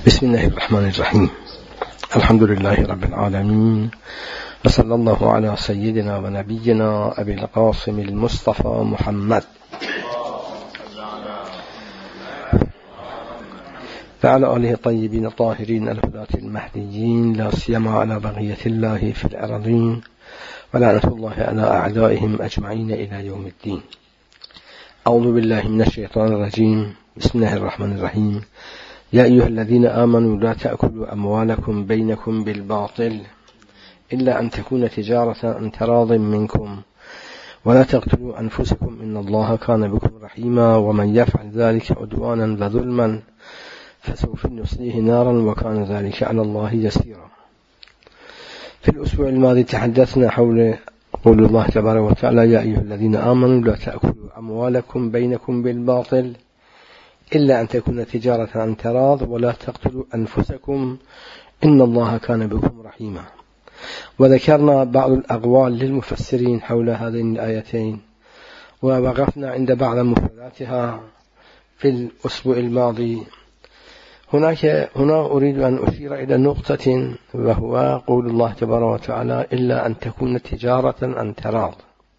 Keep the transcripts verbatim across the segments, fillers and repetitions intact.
بسم الله الرحمن الرحيم. الحمد لله رب العالمين، وصلى الله على سيدنا ونبينا أبي القاسم المصطفى محمد وعلى آله الطيبين الطاهرين الهداة المهديين، لا سيما على بقية الله في الأرضين، ولعنة الله على أعدائهم أجمعين إلى يوم الدين. أعوذ بالله من الشيطان الرجيم. بسم الله الرحمن الرحيم. يا أيها الذين آمنوا لا تأكلوا أموالكم بينكم بالباطل إلا أن تكون تجارة عن تراض منكم ولا تقتلوا أنفسكم إن الله كان بكم رحيما ومن يفعل ذلك عدوانا وظلما فسوف نصليه نارا وكان ذلك على الله يسيرا. في الأسبوع الماضي تحدثنا حول قول الله تبارك وتعالى: يا أيها الذين آمنوا لا تأكلوا أموالكم بينكم بالباطل إلا أن تكون تجارة عن تراض ولا تقتلوا أنفسكم إن الله كان بكم رحيما. وذكرنا بعض الأقوال للمفسرين حول هذين الآيتين، ووقفنا عند بعض مفرداتها في الأسبوع الماضي. هناك هنا أريد أن أشير إلى نقطة، وهو قول الله تبارك وتعالى: إلا أن تكون تجارة عن تراض.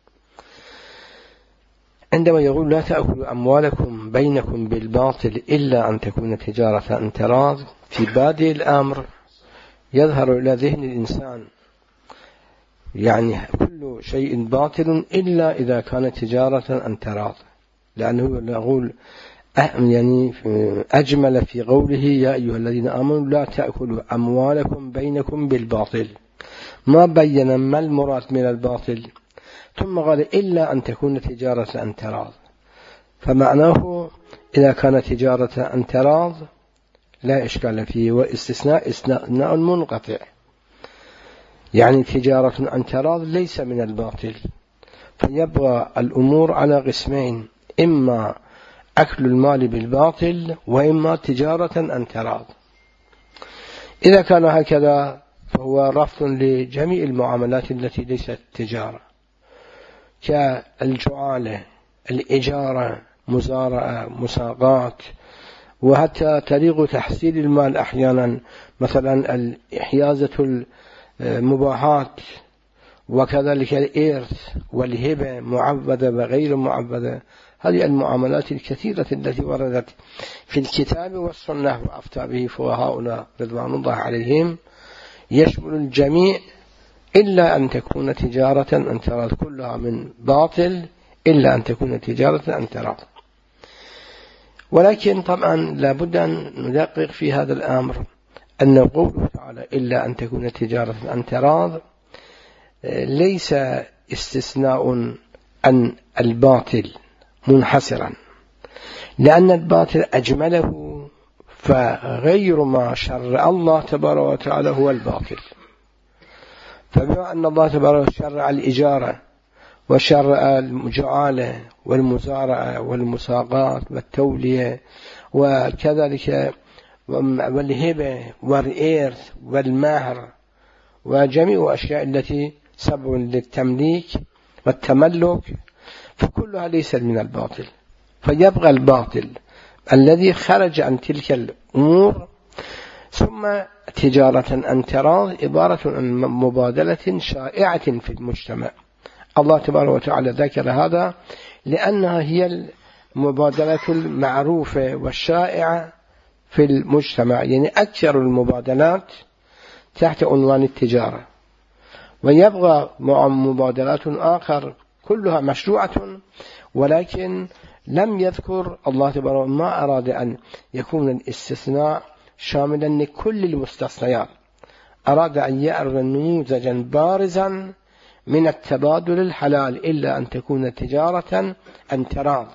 عندما يقول لا تأكلوا أموالكم بينكم بالباطل إلا أن تكون تجارة عن تراض، في بادئ الأمر يظهر إلى ذهن الإنسان يعني كل شيء باطل إلا إذا كانت تجارة عن تراض، لأنه يقول يعني أجمل في قوله: يا أيها الذين آمنوا لا تأكلوا أموالكم بينكم بالباطل، ما بين ما المراد من الباطل، ثم قال إلا أن تكون تجارة عن تراض. فمعناه إذا كانت تجارة عن تراض لا إشكال فيه، واستثناء استثناء منقطع، يعني تجارة عن تراض ليس من الباطل. فيبقى الأمور على قسمين: إما أكل المال بالباطل وإما تجارة عن تراض. إذا كان هكذا فهو رفض لجميع المعاملات التي ليست تجارة، كالجعالة، الإجارة، مزارعة، مساقات، وحتى طريق تحصيل المال أحيانا، مثلا الإحيازة المباحات، وكذلك الإرث والهبة معبدة وغير معبدة. هذه المعاملات الكثيرة التي وردت في الكتاب والسنة وأفتى به فقهاؤنا رضوان الله عليهم يشمل الجميع إلا أن تكون تجارة عن تراض، كلها من باطل إلا أن تكون تجارة عن تراض. ولكن طبعا لابد أن ندقق في هذا الأمر أن قوله تعالى إلا أن تكون تجارة عن تراض ليس استثناء عن الباطل منحصرا، لأن الباطل أجمله، فغير ما شرع الله تبارك وتعالى هو الباطل. فبما أن الله تبارك شرع الإجارة وشرع الجعالة والمزارعة والمساقات والتولية وكذلك والهبة والإرث والمهر وجميع الأشياء التي سبب للتمليك والتملك، فكلها ليست من الباطل. فيبقى الباطل الذي خرج عن تلك الأمور. ثم تجارة عن تراض عبارة عن مبادلة شائعة في المجتمع. الله تبارك وتعالى ذكر هذا لأنها هي المبادلة المعروفة والشائعة في المجتمع، يعني أكثر المبادلات تحت عنوان التجارة. ويبقى مع مبادلات آخر كلها مشروعة، ولكن لم يذكر الله تبارك ما أراد أن يكون الاستثناء شاملا لكل المستثنيات، أراد أن يعرض نموذجا بارزا من التبادل الحلال إلا أن تكون تجارة عن تراض.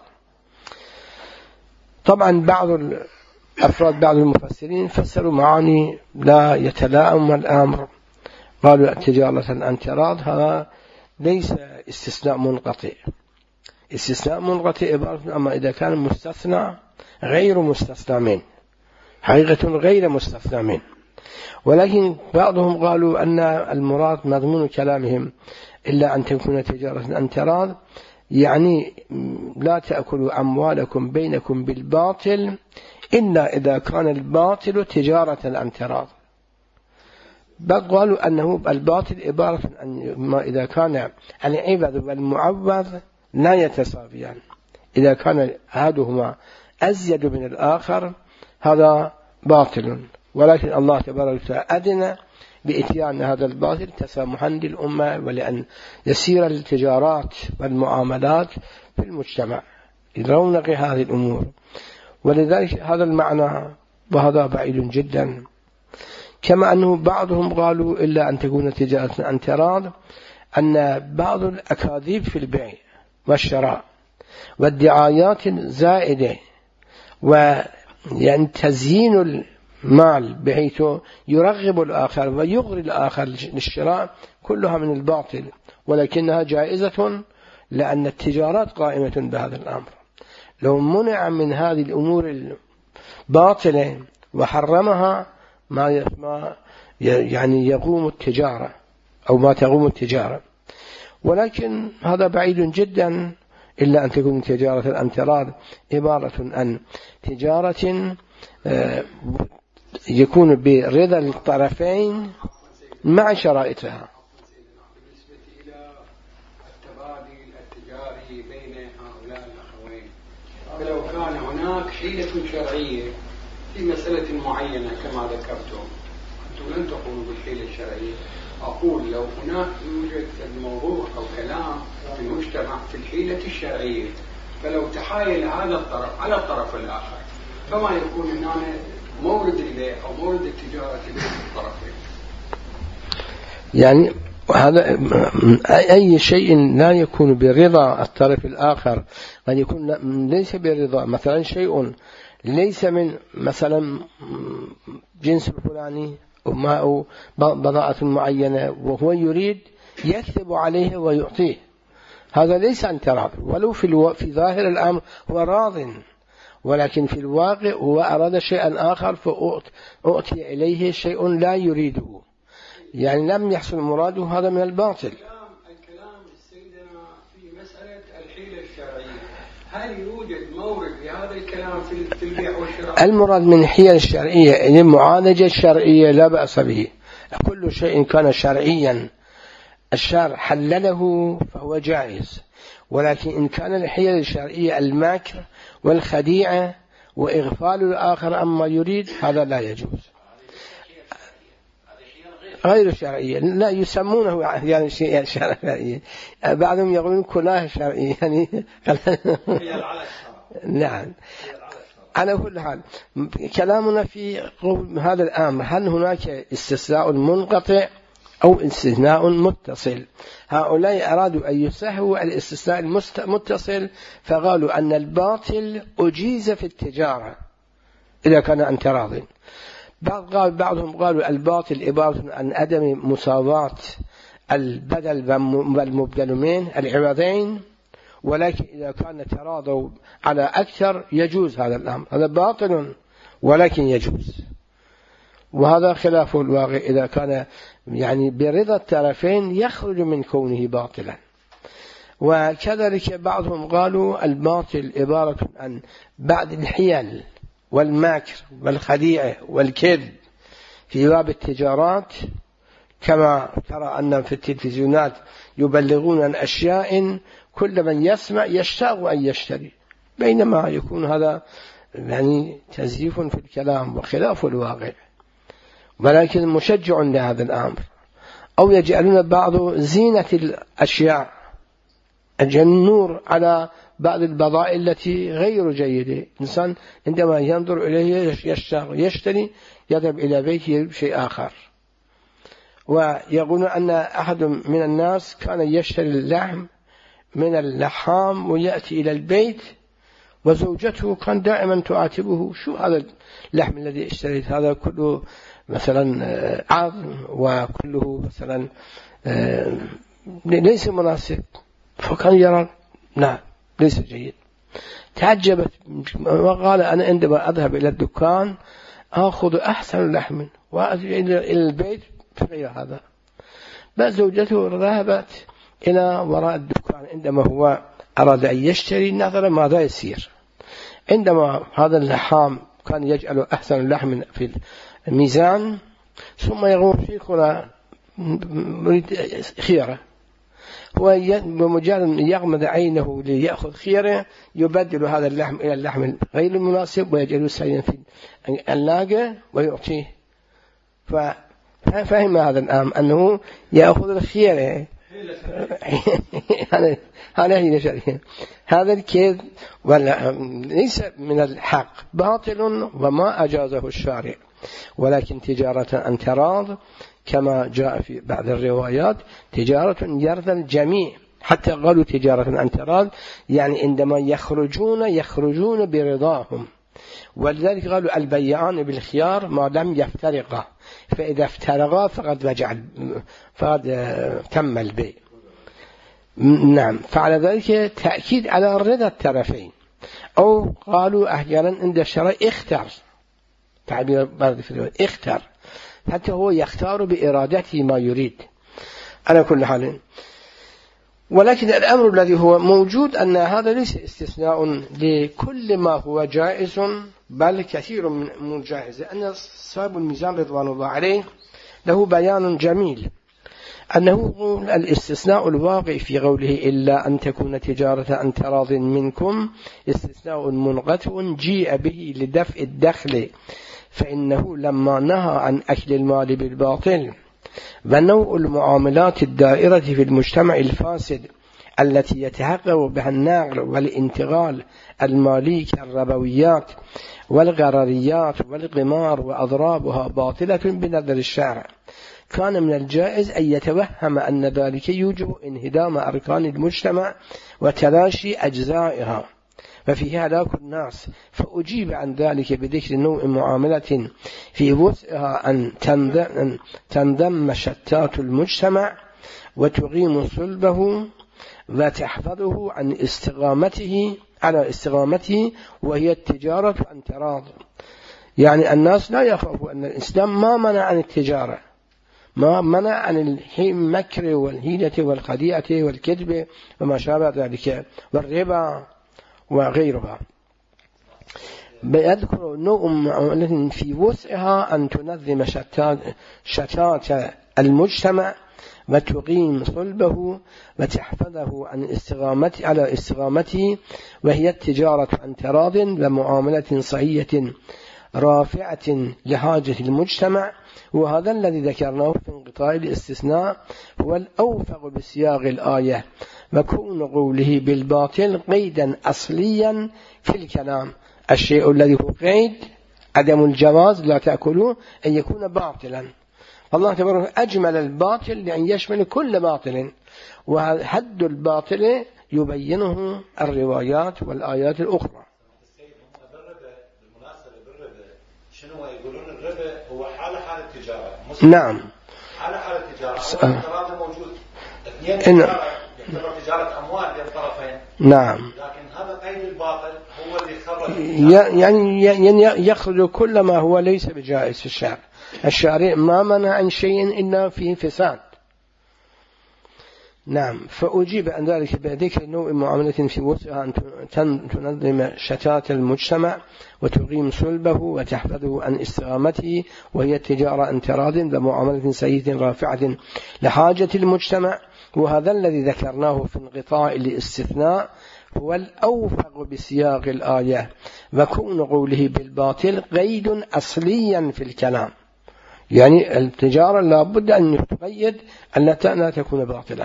طبعا بعض الأفراد بعض المفسرين فسروا معاني لا يتلائم الأمر، قالوا تجارة عن تراض هذا ليس استثناء منقطع. استثناء منقطع عبارة أما إذا كان مستثنى غير مستثنى منه، حقيقة غير مستثنى منه. ولكن بعضهم قالوا أن المراد مضمون كلامهم إلا أن تكون تجارة عن تراض، يعني لا تأكلوا أموالكم بينكم بالباطل إلا إذا كان الباطل تجارة عن تراض. بل قالوا أنه الباطل عبارة عن ما إذا كان العوض والمعوض لا يتساويان، إذا كان أحدهما أزيد من الآخر هذا باطل، ولكن الله تبارك وتعالى أذن بإتيان هذا الباطل تسامحا للأمة ولأن يسير التجارات والمعاملات في المجتمع لرونق هذه الأمور. ولذلك هذا المعنى وهذا بعيد جدا. كما أنه بعضهم قالوا إلا أن تكون تجارة عن تراض، أن بعض الأكاذيب في البيع والشراء والدعايات الزائدة ويعني تزيين المال بحيث يرغب الآخر ويغري الآخر للشراء كلها من الباطل، ولكنها جائزة لأن التجارات قائمة بهذا الأمر. لو منع من هذه الأمور الباطلة وحرمها ما يعني يقوم التجارة أو ما تقوم التجارة، ولكن هذا بعيد جدا. إلا أن تكون تجارة عن تراض عبارة عن تجارة يكون برضا الطرفين مع شرائطها. بالنسبة إلى التبادل التجاري بين هؤلاء الأخوين، فلو كان هناك حيلة شرعية في مسألة معينة كما ذكرتم، أنتم لن تقولوا بالحيلة الشرعية، أقول لو هناك يوجد الموضوع أو كلام في المجتمع في الحيلة الشرعية، فلو تحايل هذا الطرف على الطرف الآخر فما يكون هنا مورد البيع أو مورد التجارة بين الطرفين. يعني هذا أي شيء لا يكون برضا الطرف الآخر قد يكون ليس برضا، مثلا شيء ليس من مثلا جنس الفلاني أو بضاعة معينة وهو يريد يكتب عليه ويعطيه، هذا ليس عن تراض، ولو في, الو... في ظاهر الأمر هو راض، ولكن في الواقع هو أراد شيئا آخر فأعطي إليه شيء لا يريده، يعني لم يحصل مراده، هذا من الباطل. الكلام السيدنا في مسألة الحيلة الشرعية، هل يوجد مورد لهذا الكلام في البيع والشراء؟ المراد من الحيل الشرعية يعني المعالجة الشرعية لا بأس به، كل شيء كان شرعيا الشرع حلله فهو جائز، ولكن إن كان الحيل الشرعية الماكر والخديعة وإغفال الآخر عما يريد هذا لا يجوز. غير شرعية لا يسمونه يعني شيء شرعي، بعضهم يقولون كلها شرعية يعني نعم. على كل حال كلامنا في هذا الأمر، هل هناك استثناء منقطع أو استثناء متصل؟ هؤلاء أرادوا أن يسهوا الاستثناء المتصل فقالوا أن الباطل أجيز في التجارة إذا كان عن تراض. بعضهم قالوا الباطل عبارة عن عدم مساواة البدل والمبدل منه العوضين، ولكن إذا كان تراضوا على أكثر يجوز هذا الأمر، هذا باطل ولكن يجوز، وهذا خلاف الواقع. إذا كان يعني برضا الطرفين يخرج من كونه باطلا. وكذلك بعضهم قالوا الباطل عبارة عن بعض الحيل والماكر والخديعة والكذب في باب التجارات، كما ترى أن في التلفزيونات يبلغون عن أشياء كل من يسمع يشتاق أن يشتري، بينما يكون هذا يعني تزييف في الكلام وخلاف الواقع، ولكن مشجع لهذا الأمر. أو يجعلون بعض زينة الأشياء النور على بعض البضائع التي غير جيدة، إنسان عندما ينظر إليه يشتاق يشتري يذهب إلى بيته شيء آخر. ويقولون أن أحد من الناس كان يشتري اللحم من اللحام ويأتي إلى البيت وزوجته كان دائما تعاتبه: شو هذا اللحم الذي اشتريت؟ هذا كله مثلا عظم وكله مثلا ليس مناسب. فكان يرى نعم ليس جيد. تعجبت وقال: أنا عندما أذهب إلى الدكان أخذ أحسن لحم وأتي إلى البيت فغير هذا. بس زوجته ذهبت إلى وراء الدكان عندما هو أراد أن يشتري، نظر ماذا يصير. عندما هذا اللحام كان يجعل أحسن اللحم في الميزان ثم يغور فيه خلا خيره، هو بمجرد يغمض عينه ليأخذ خيره يبدل هذا اللحم إلى اللحم غير المناسب ويجعله سيئا في اللاقة ويعطيه. ففهم هذا الآن أنه يأخذ الخيره هذا هي شرعية. هذا الكيد ليس من الحق، باطل وما أجازه الشارع، ولكن تجارة عن تراض كما جاء في بعض الروايات تجارة يرضى الجميع، حتى قالوا تجارة عن تراض يعني عندما يخرجون يخرجون برضاهم، ولذلك قالوا البيعان بالخيار ما لم يفترقا، فإذا افترقا فقد وجع فقد تم البيع. نعم، فعلى ذلك تأكيد على رضا الطرفين. أو قالوا أحيانا عند الشرع اختر، تعبير بعض في الرواية اختر، حتى هو يختار بإرادته ما يريد على كل حال. ولكن الأمر الذي هو موجود أن هذا ليس استثناء لكل ما هو جائز، بل كثير من جائز. أن صاحب الميزان رضوان الله عليه له بيان جميل أنه الاستثناء الواقع في قوله إلا أن تكون تجارة عن تراض منكم استثناء منقطع جيء به لدفع الدخل، فإنه لما نهى عن أكل المال بالباطل ونوع المعاملات الدائرة في المجتمع الفاسد التي يتحقق بها النقل والانتقال المالي كالربويات والغرريات والقمار وأضرابها باطلة بنظر الشرع، كان من الجائز أن يتوهم أن ذلك يوجب انهدام أركان المجتمع وتلاشي أجزائها وفيه هلاك الناس، فأجيب عن ذلك بذكر نوع معاملة في وسعها أن تنضم شتات المجتمع وتقيم صلبه وتحفظه عن استقامته على استقامته، وهي التجارة عن تراض. يعني الناس لا يخافوا أن الإسلام ما منع عن التجارة، ما منع عن المكر والهيلة والخديعة والكذب وما شابه ذلك والربا وغيرها. بيذكر نوع معاملة في وسعها أن تنظم شتات, شتات المجتمع وتقيم صلبه وتحفظه عن استقامته على استقامته، وهي التجارة عن تراض ومعاملة صحية رافعة لحاجة المجتمع. وهذا الذي ذكرناه في انقطاع الاستثناء هو الأوفق بسياق الآية، وكون قوله بالباطل قيدا أصليا في الكلام. الشيء الذي هو قيد عدم الجواز لا تأكلوه أن يكون باطلا، الله تبارك أجمل الباطل لأن يشمل كل باطل، وحد الباطل يبينه الروايات والآيات الأخرى. شنو يقولون الربا هو حالة حالة التجارة. نعم، حالة حالة التجارة. التراضي موجود، اثنين تجارة يعتبر تجارة أموال بين طرفين. نعم. لكن هذا قيد الباطل هو اللي خرج. يعني يخرج كل ما هو ليس بجائز في الشرع. الشارع ما منع عن شيء إلا فيه فساد. نعم. فأجيب عن ذلك بذكر نوع معاملة في وسعها أن تنظم شتات المجتمع وتقيم صلبه وتحفظه عن استقامته، وهي التجارة عن تراض ومعاملة سيئة رافعة لحاجة المجتمع. وهذا الذي ذكرناه في انقطاع الاستثناء هو الأوفق بسياق الآية، وكون قوله بالباطل قيد أصليا في الكلام. يعني التجارة لابد أن تقيد أن لا تكون باطلا.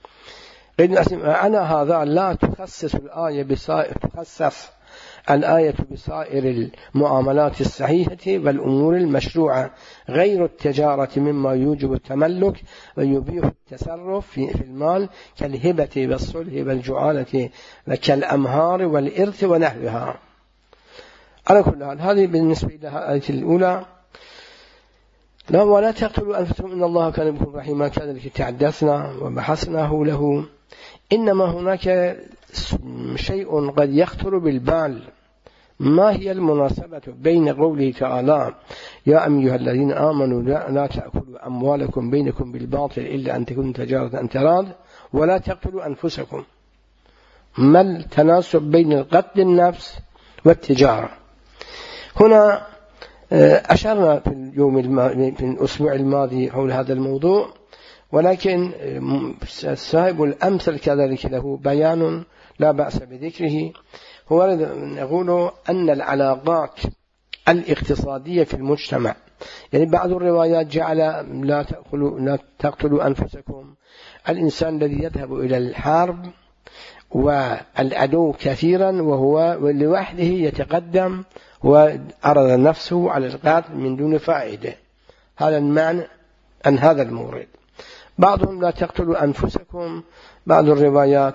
أنا هذا لا تخصص الآية بسائر تخصص الآية بسائر المعاملات الصحيحة والأمور المشروعة غير التجارة مما يوجب التملك ويبيح التصرف في المال كالهبة والصلح والجعالة وكالأمهار والإرث ونحوها. على كل حال هذه بالنسبة إلى الآية الأولى. لا ولا تقتلوا أنفسكم إن الله كان بكم رحيما، كذلك تحدثنا وبحثناه له. إنما هناك شيء قد يخطر بالبال، ما هي المناسبة بين قوله تعالى يا أيها الذين آمنوا لا, لا تأكلوا أموالكم بينكم بالباطل إلا أن تكون تجارة عن تراض ولا تقتلوا أنفسكم؟ ما التناسب بين القتل النفس والتجارة؟ هنا أشرنا في اليوم الماضي في الأسبوع الماضي حول هذا الموضوع، ولكن الصاحب الأمثل كذلك له بيان لا بأس بذكره. هو يقول أن العلاقات الاقتصادية في المجتمع، يعني بعض الروايات جعل لا تأكلوا لا تقتلوا أنفسكم، الإنسان الذي يذهب إلى الحرب والعدو كثيرا وهو لوحده يتقدم وعرض نفسه على القتل من دون فائدة، هذا المعنى عن هذا المورد. بعضهم لا تقتلوا أنفسكم، بعض الروايات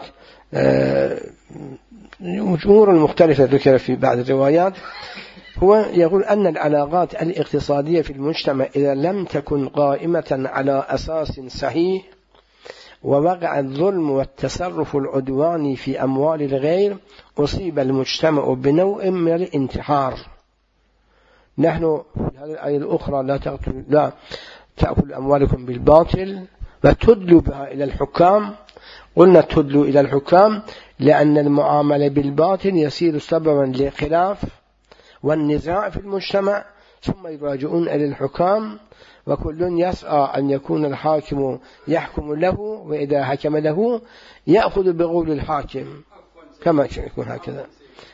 أمور مختلفة ذكر في بعض الروايات. هو يقول أن العلاقات الاقتصادية في المجتمع إذا لم تكن قائمة على أساس صحيح ووقع الظلم والتصرف العدواني في أموال الغير أصيب المجتمع بنوع من الانتحار. نحن في هذه الآية الأخرى لا تأكلوا لا تأكل أموالكم بالباطل وتدلوا بها إلى الحكام. قلنا تدلوا إلى الحكام لأن المعاملة بالباطل يصير سببا لخلاف والنزاع في المجتمع، ثم يراجعون إلى الحكام وكل يسعى أن يكون الحاكم يحكم له، وإذا حكم له يأخذ بقول الحاكم كما يكون هكذا.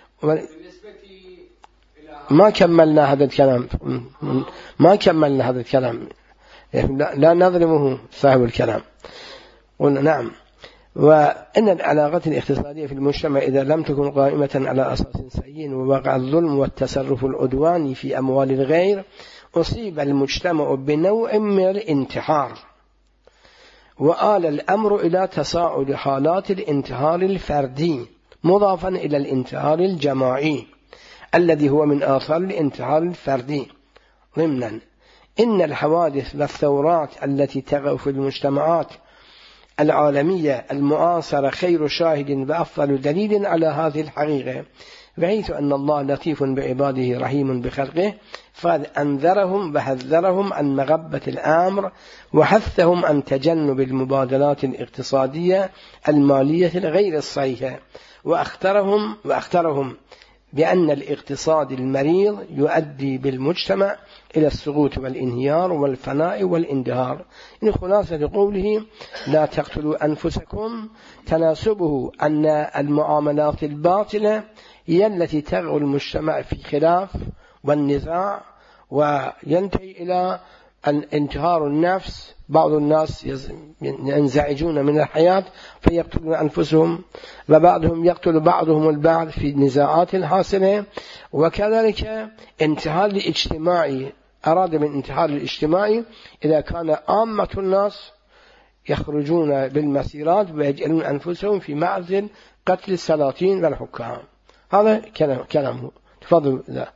ما كملنا هذا الكلام ما كملنا هذا الكلام لا نظلمه صاحب الكلام. قلنا نعم، وأن العلاقات الاقتصادية في المجتمع إذا لم تكن قائمة على أساس سليم ووقع الظلم والتصرف العدواني في أموال الغير أصيب المجتمع بنوع من الانتحار، وآل الأمر إلى تصاعد حالات الانتحار الفردي مضافا إلى الانتحار الجماعي الذي هو من آثار الانتحار الفردي. ضمنا إن الحوادث والثورات التي تقع في المجتمعات العالمية المعاصرة خير شاهد وأفضل دليل على هذه الحقيقة، بحيث أن الله لطيف بعباده رحيم بخلقه، فقد أنذرهم وحذرهم عن مغبة الأمر وحثهم عن تجنب المبادلات الاقتصادية المالية الغير الصحيحة، وأخطرهم وأخطرهم بأن الاقتصاد المريض يؤدي بالمجتمع إلى السقوط والانهيار والفناء والاندهار. إن خلاصة قوله لا تقتلوا أنفسكم تناسبه أن المعاملات الباطلة هي التي تغو المجتمع في خلاف والنزاع وينتهي إلى انتهار النفس. بعض الناس ينزعجون من الحياة فيقتلون أنفسهم، وبعضهم يقتل بعضهم البعض في نزاعات حاصلة، وكذلك انتحار الاجتماعي. أراد من انتحار الاجتماعي إذا كان عامة الناس يخرجون بالمسيرات ويجعلون أنفسهم في معزل قتل السلاطين والحكام. هذا كلام كلامه. تفضل. لا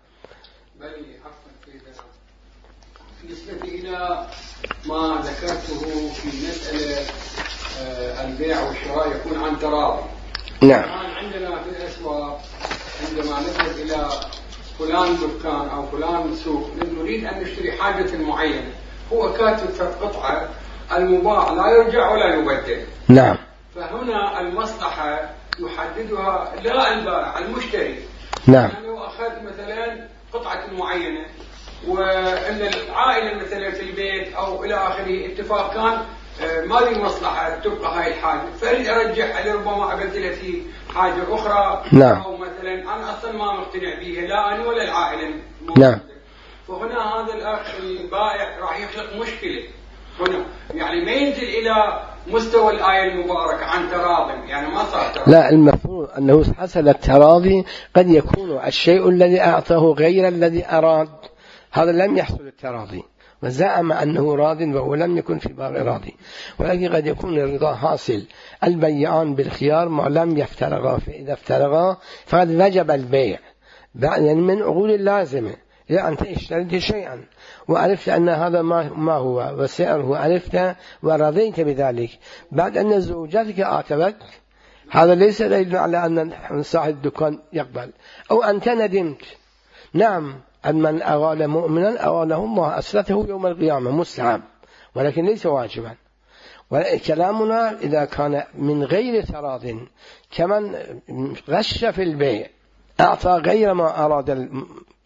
بالنسبة إلى ما ذكرته في مسألة البيع والشراء يكون عن تراضي. نعم. عندنا في الأسواق عندما نذهب إلى فلان دكان أو فلان سوق نريد أن نشتري حاجة معينة، هو كاتب في قطعة المباع لا يرجع ولا يبدل. نعم. فهنا المصلحة يحددها لا البائع المشتري. نعم. يعني لو أخذ مثلا قطعة معينة وأن العائلة مثلا في البيت أو إلى آخره اتفاق كان ما لي مصلحة تبقى هاي الحاجة، فأريد أرجعها لربما أبدلها في حاجة أخرى. نعم. أو مثلا أنا أصلا ما مقتنع بيها لا أنا ولا العائلة. نعم. فهنا هذا الأخ البائع راح يخلق مشكلة هنا، يعني ما ينزل إلى مستوى الآية المباركة عن تراضي، يعني ما صار تراضي. لا، المفروض أنه حصل التراضي، قد يكون الشيء الذي أعطاه غير الذي أراد، هذا لم يحصل التراضي وزعم أنه راض وهو لم يكن في باب راضي، ولكن قد يكون الرضا حاصل. البيعان بالخيار ما لم يفترقا، فإذا افترقا فقد وجب البيع، يعني من عقول اللازمة. إذا أنت اشتريت شيئا وعرفت أن هذا ما هو وسعره عرفت ورضيت بذلك، بعد أن زوجتك آتبك، هذا ليس دليل على أن صاحب الدكان يقبل. أو أنت ندمت، نعم، أن من أغال مؤمنا أغاله الله أسرته يوم القيامة مسلم، ولكن ليس واجبا. وكلامنا إذا كان من غير تراض كمن غش في البيع أعطى غير ما أراد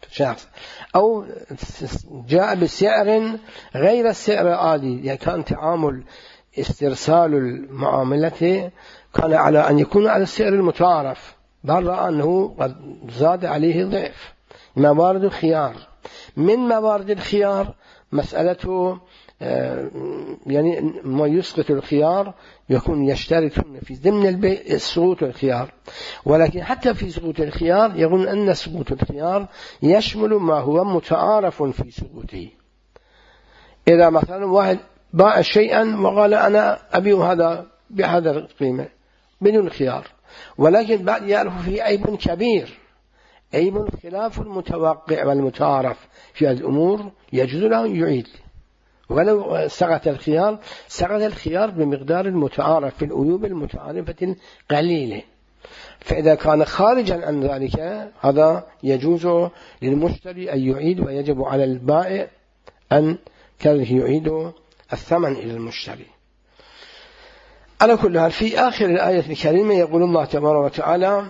شخص، أو جاء بسعر غير السعر العادي، يعني كان تعامل استرسال المعاملة كان على أن يكون على السعر المتعارف، بل رأى أنه قد زاد عليه ضعف. موارد الخيار، من موارد الخيار مسألته يعني ما يسقط الخيار يكون يشترطون في ضمن البيع سقوط الخيار، ولكن حتى في سقوط الخيار يقول أن سقوط الخيار يشمل ما هو متعارف في سقوطه. إذا مثلا واحد باع شيئا وقال أنا أبيع هذا بهذا القيمة بدون خيار، ولكن بعد يعرف فيه عيب كبير، عيب خلاف المتوقع والمتعارف في الأمور، يجوز له أن يعيد ولو سقط الخيار، سقط الخيار بمقدار المتعارف في العيوب المتعارفة القليلة. فإذا كان خارجا عن ذلك هذا يجوز للمشتري أن يعيد، ويجب على البائع أن يعيد الثمن إلى المشتري. على كل حال في آخر الآية الكريمة يقول الله تبارك وتعالى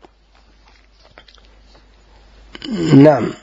نعم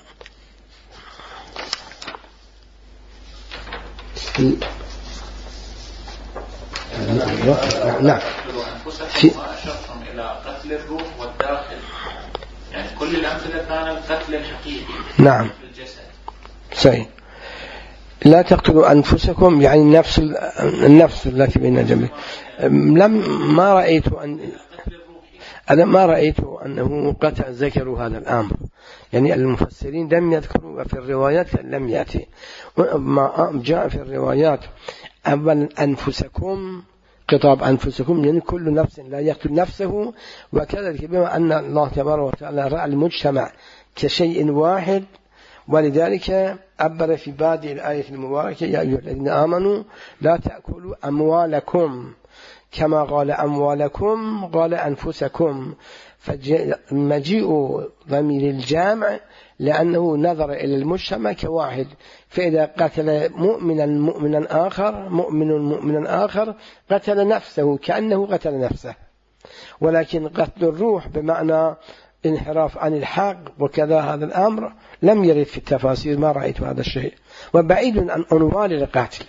نعم في أشرتم إلى قتل الروح والداخل، يعني كل الأمثلة كان القتل الحقيقي نعم في الجسد. صحيح. لا تقتلوا أنفسكم يعني النفس النفس التي بين جنبه. لم ما رأيت أن أنا ما رأيت أنه قد ذكروا هذا الأمر، يعني المفسرين لم يذكروا في الروايات، لم يأتي ما جاء في الروايات أولا أنفسكم، خطاب أنفسكم يعني كل نفس لا يقتل نفسه. وكذلك بما أن الله تبارك وتعالى رأى المجتمع كشيء واحد، ولذلك عبر في بادئ الآية المباركة يا أيها الذين آمنوا لا تأكلوا أموالكم، كما قال أموالكم قال أنفسكم، فمجيء ضمير الجامع لأنه نظر إلى المجتمع كواحد، فإذا قتل مؤمنا مؤمنا آخر مؤمن مؤمنا آخر قتل نفسه كأنه قتل نفسه. ولكن قتل الروح بمعنى انحراف عن الحق وكذا هذا الأمر لم يرد في التفاسير، ما رأيت هذا الشيء، وبعيد عن عنوان القتل.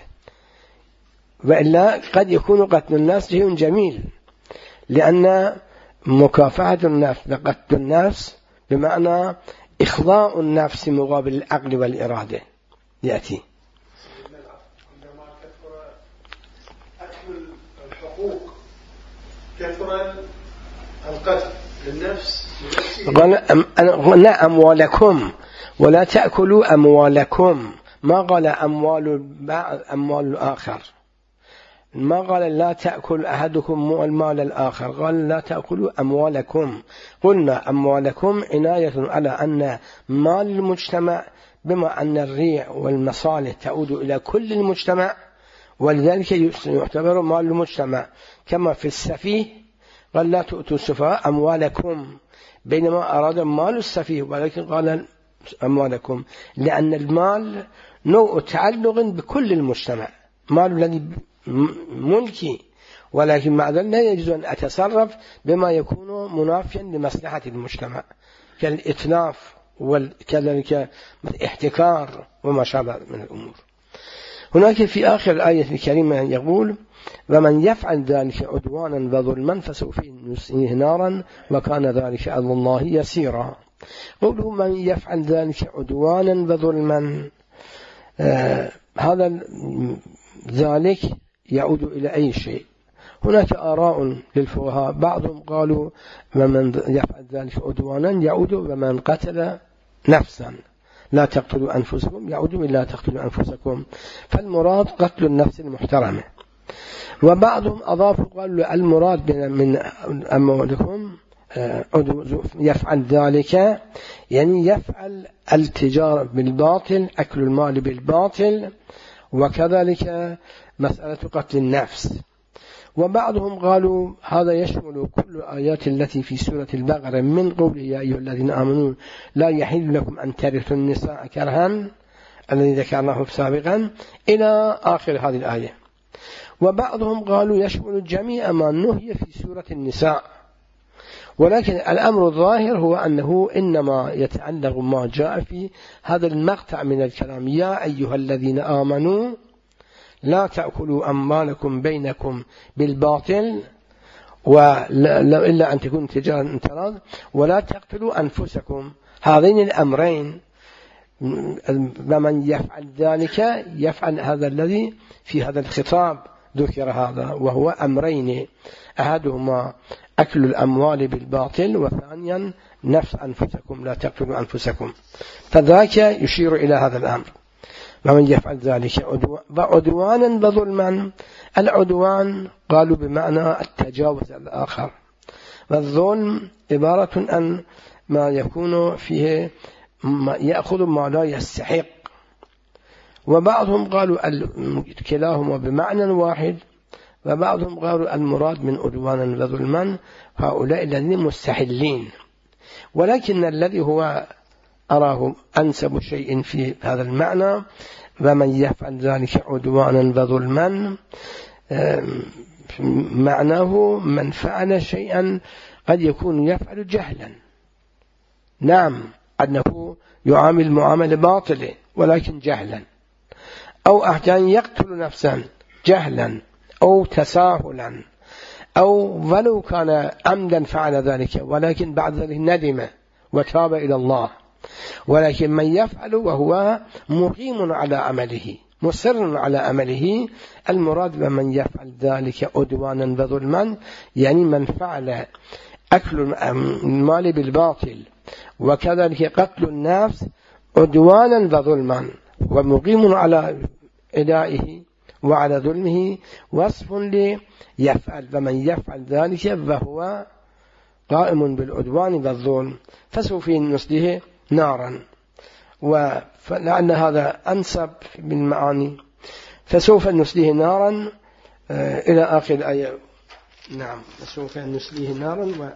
وإلا قد يكون قتل الناس شيء جميل، لأن مكافحة النفس لقتل النفس بمعنى إخضاء النفس مقابل العقل والإرادة يأتي. عندما كثر أكل الحقوق كثر القتل للنفس قال أموالكم ولا تأكلوا أموالكم، ما قال أموال أموال الآخر، ما قال لا تأكل أحدكم المال الآخر، قال لا تأكلوا أموالكم. قلنا أموالكم عناية على أن مال المجتمع بما أن الريع والمصالح تعود إلى كل المجتمع، ولذلك يعتبر مال المجتمع. كما في السفيه قال لا تؤتوا السفهاء أموالكم، بينما أراد مال السفيه ولكن قال أموالكم، لأن المال نوع تعلق بكل المجتمع، مال الذي ملكي، ولكن مع ذلك لا يجوز أن أتصرف بما يكون منافيا لمصلحة المجتمع كالإتلاف وكذلك الاحتكار وما شابه من الأمور. هناك في آخر الآية الكريمة يقول ومن يفعل ذلك عدوانا وظلما فسوف نصليه نارا وكان ذلك على الله يسيرا. قوله من يفعل ذلك عدوانا وظلما، آه هذا ذلك يعود إلى أي شيء. هناك آراء للفقهاء، بعضهم قالوا ومن يفعل ذلك عدوانا يعود ومن قتل نفسا، لا تقتلوا أنفسكم يعود من لا تقتلوا أنفسكم، فالمراد قتل النفس المحترمة. وبعضهم أضافوا قالوا المراد من أموالكم يفعل ذلك يعني يفعل التجارة بالباطل، أكل المال بالباطل، وكذلك مسألة قتل النفس. وبعضهم قالوا هذا يشمل كل الآيات التي في سورة البقرة من قوله يا أيها الذين آمنوا لا يحل لكم أن ترثوا النساء كرها الذي ذكرناه سابقا إلى آخر هذه الآية. وبعضهم قالوا يشمل جميع ما نهي في سورة النساء، ولكن الأمر الظاهر هو أنه إنما يتعلق ما جاء في هذا المقطع من الكلام: يا أيها الذين آمنوا لا تأكلوا أموالكم بينكم بالباطل إلا أن تكون تجارة تراض ولا تقتلوا أنفسكم. هذين الأمرين ومن يفعل ذلك يفعل هذا الذي في هذا الخطاب ذكر هذا، وهو أمرين: أحدهما أكل الأموال بالباطل، وثانيا نفس أنفسكم لا تقتلوا أنفسكم. فذاك يشير إلى هذا الأمر: ومن يفعل ذلك عدوانا وظلما. العدوان قالوا بمعنى التجاوز الآخر، والظلم عبارة عن ما يكون فيه ما يأخذ ما لا يستحق. وبعضهم قالوا كلاهما بمعنى واحد، وبعضهم قالوا المراد من عدوانا وظلما هؤلاء الذين مستحلين. ولكن الذي هو أراه أنسب شيء في هذا المعنى: ومن يفعل ذلك عدوانا وظلما، معناه من فعل شيئا قد يكون يفعل جهلا، نعم أنه يعامل معاملة باطلة ولكن جهلا، أو أحيانا يقتل نفسا جهلا أو تساهلا، أو ولو كان عمدا فعل ذلك ولكن بعد ذلك ندم وتاب إلى الله. ولكن من يفعل وهو مقيم على عمله مصر على عمله، المراد بمن يفعل ذلك عدوانا وظلما يعني من فعل أكل المال بالباطل وكذلك قتل النفس عدوانا وظلما ومقيم على إدائه وعلى ظلمه، وصف ليفعل. ومن يفعل ذلك وهو قائم بالعدوان والظلم فسوف نصله نارا. ولأن هذا أنسب بالمعاني فسوف نصله نارا آه إلى آخر الآية. نعم فسوف نصله نارا و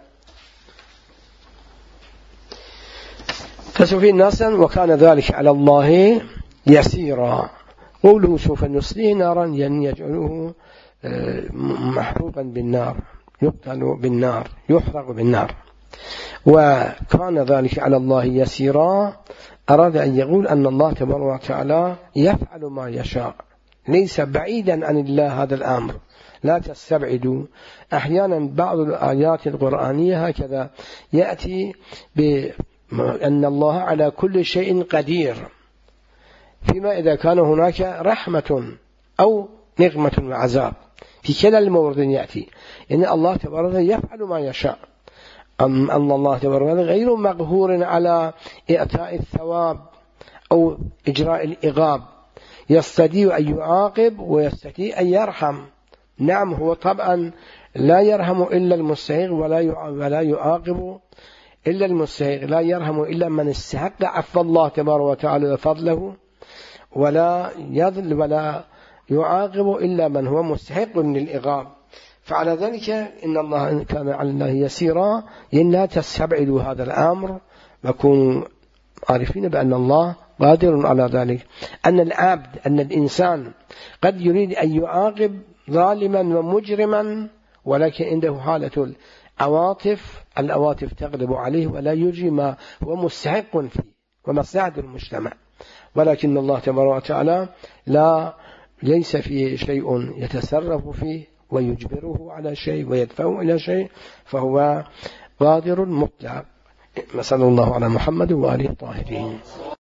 فسوف نصلا وكان ذلك على الله يسيرا. قوله سوف نصله نارا يعني يجعله آه محروقا بالنار، يقتل بالنار، يحرق بالنار. وكان ذلك على الله يسيرا أراد أن يقول أن الله تبارك وتعالى يفعل ما يشاء، ليس بعيدا عن الله هذا الأمر. لا تستبعدوا. أحيانا بعض الآيات القرآنية هكذا يأتي بأن الله على كل شيء قدير، فيما إذا كان هناك رحمة أو نقمة وعذاب، في كلا الموردين يأتي إن الله تبارك يفعل ما يشاء. أم أن الله تبارك غير مقهور على إعطاء الثواب أو إجراء العقاب، يستطيع أن يعاقب ويستطيع أن يرحم. نعم هو طبعا لا يرحم إلا المستحق ولا يعاقب إلا المستحق، لا يرحم إلا من استحق عفو الله تبارك وتعالى وفضله، ولا يضل ولا يعاقب إلا من هو مستحق للعقاب. فعلى ذلك إن الله كان على الله يسيرا، لا تستبعدوا هذا الأمر وكونوا عارفين بأن الله قادر على ذلك. أن العبد أن الإنسان قد يريد أن يعاقب ظالما ومجرما، ولكن عنده حالة العواطف العواطف تغلب عليه ولا يجري ما هو مستحق فيه ومصلحة المجتمع. ولكن الله تبارك وتعالى لا ليس فيه شيء يتصرف فيه ويجبره على شيء ويدفعه إلى شيء، فهو قادر مطلق. صلى الله على محمد وآله الطاهرين.